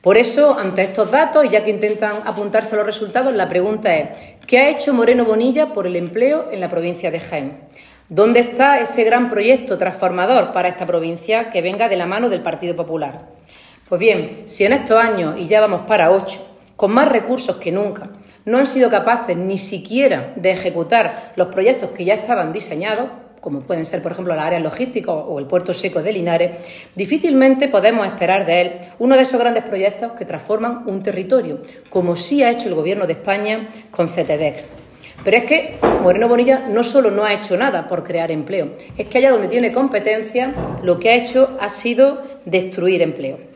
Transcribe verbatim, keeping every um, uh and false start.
Por eso, ante estos datos, y ya que intentan apuntarse a los resultados, la pregunta es: ¿qué ha hecho Moreno Bonilla por el empleo en la provincia de Jaén? ¿Dónde está ese gran proyecto transformador para esta provincia que venga de la mano del Partido Popular? Pues bien, si en estos años, y ya vamos para ocho, con más recursos que nunca, no han sido capaces ni siquiera de ejecutar los proyectos que ya estaban diseñados, como pueden ser, por ejemplo, las áreas logísticas o el puerto seco de Linares, difícilmente podemos esperar de él uno de esos grandes proyectos que transforman un territorio, como sí ha hecho el Gobierno de España con CETEDEX. Pero es que Moreno Bonilla no solo no ha hecho nada por crear empleo, es que allá donde tiene competencia, lo que ha hecho ha sido destruir empleo.